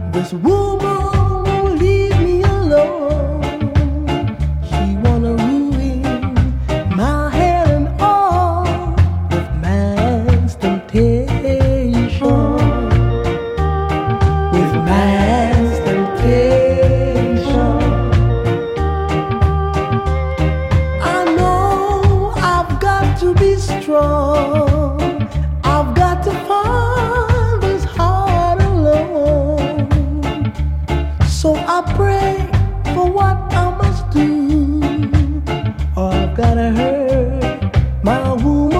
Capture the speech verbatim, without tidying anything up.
This woman won't leave me alone. She wanna ruin my head and all with man's temptation. With man's temptation. I know I've got to be strong. I've got to find this heart alone. So I pray for what I must do, or I've gotta hurt my woman.